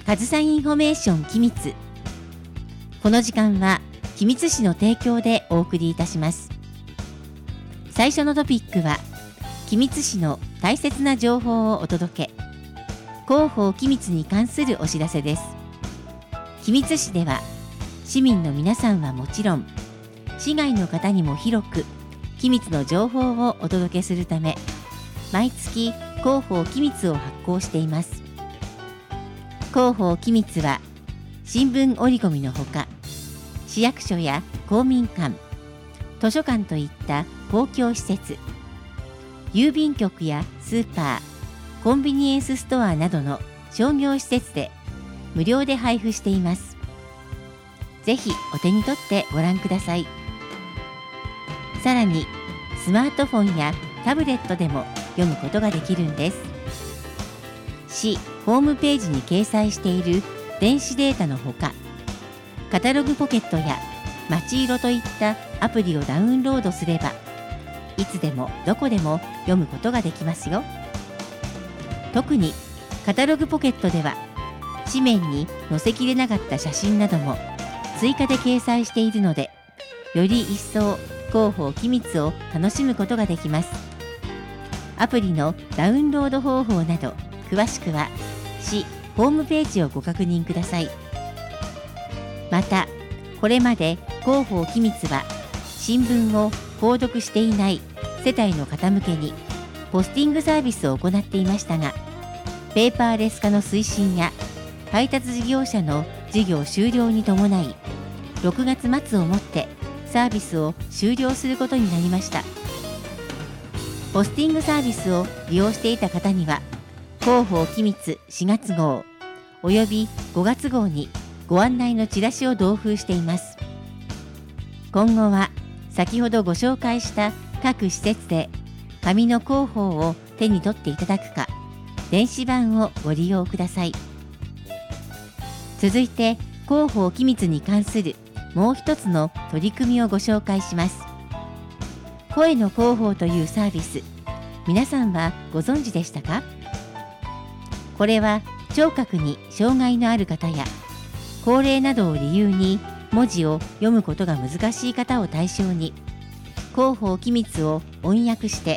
上総インフォメーション君津。この時間は君津市の提供でお送りいたします。最初のトピックは君津市の大切な情報をお届け、広報君津に関するお知らせです。君津市では市民の皆さんはもちろん、市外の方にも広く君津の情報をお届けするため、毎月広報君津を発行しています。広報君津は新聞折り込みのほか、市役所や公民館、図書館といった公共施設、郵便局やスーパー、コンビニエンスストアなどの商業施設で無料で配布しています。ぜひお手に取ってご覧ください。さらにスマートフォンやタブレットでも読むことができるんです。市ホームページに掲載している電子データのほか、カタログポケットやまちいろといったアプリをダウンロードすれば、いつでもどこでも読むことができますよ。特にカタログポケットでは、紙面に載せきれなかった写真なども追加で掲載しているので、より一層広報君津を楽しむことができます。アプリのダウンロード方法など詳しくは市ホームページをご確認ください。また、これまで広報君津は新聞を購読していない世帯の方向けにポスティングサービスを行っていましたが、ペーパーレス化の推進や配達事業者の事業終了に伴い、6月末をもってサービスを終了することになりました。ポスティングサービスを利用していた方には、広報君津4月号および5月号にご案内のチラシを同封しています。今後は先ほどご紹介した各施設で紙の広報を手に取っていただくか、電子版をご利用ください。続いて広報君津に関するもう一つの取り組みをご紹介します。声の広報というサービス、皆さんはご存知でしたか？これは聴覚に障害のある方や高齢などを理由に文字を読むことが難しい方を対象に、広報君津を音訳して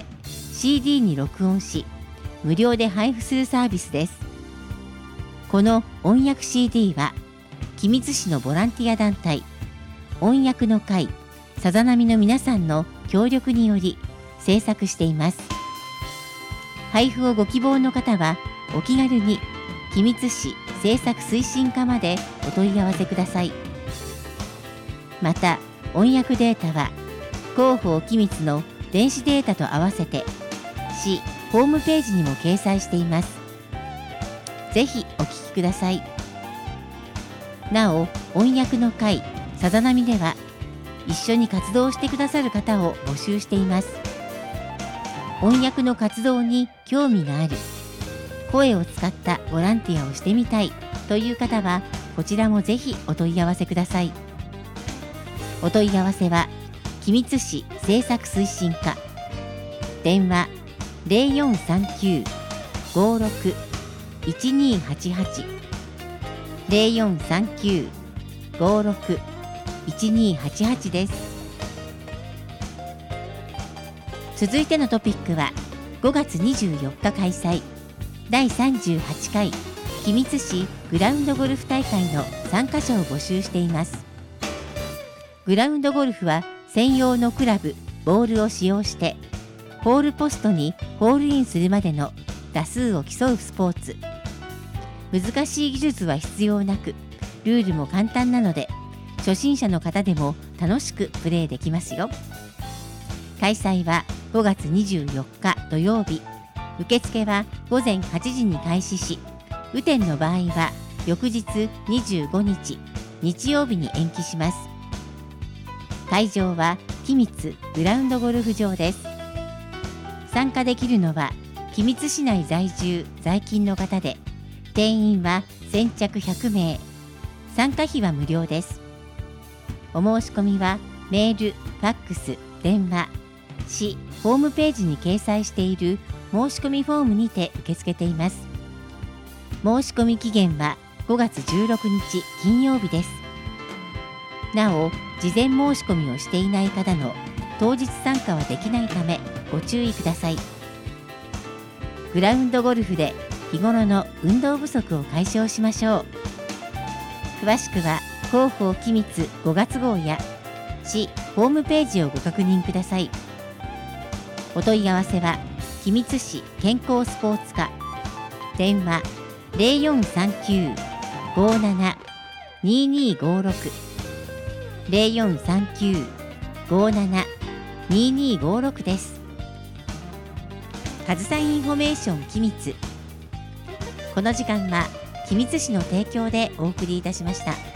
CD に録音し、無料で配布するサービスです。この音訳 CD は君津市のボランティア団体音訳の会さざ波の皆さんの協力により制作しています。配布をご希望の方はお気軽に君津市制作推進課までお問い合わせください。また、音訳データは広報君津の電子データと合わせて市ホームページにも掲載しています。ぜひお聞きください。なお、音訳の会さざ波では一緒に活動してくださる方を募集しています。音訳の活動に興味がある、声を使ったボランティアをしてみたいという方は、こちらもぜひお問い合わせください。お問い合わせは君津市制作推進課、電話 0439-56-1288 0439-56-1288 です。続いてのトピックは5月24日開催、第38回君津市グラウンドゴルフ大会の参加者を募集しています。グラウンドゴルフは専用のクラブ、ボールを使用してホールポストにホールインするまでの打数を競うスポーツ。難しい技術は必要なく、ルールも簡単なので初心者の方でも楽しくプレーできますよ。開催は5月24日土曜日、受付は午前8時に開始し、雨天の場合は翌日25日日曜日に延期します。会場は君津グラウンドゴルフ場です。参加できるのは君津市内在住在勤の方で、定員は先着100名、参加費は無料です。お申し込みはメール、ファックス、電話、市ホームページに掲載している申し込みフォームにて受け付けています。申し込み期限は 5月16日金曜日です。なお、事前申し込みをしていない方の当日参加はできないためご注意ください。グラウンドゴルフで日頃の運動不足を解消しましょう。詳しくは広報機密5月号や市ホームページをご確認ください。お問い合わせは君津市健康スポーツ課、電話 0439-57-2256 0439-57-2256 です。かずさインフォメーション君津。この時間は君津市の提供でお送りいたしました。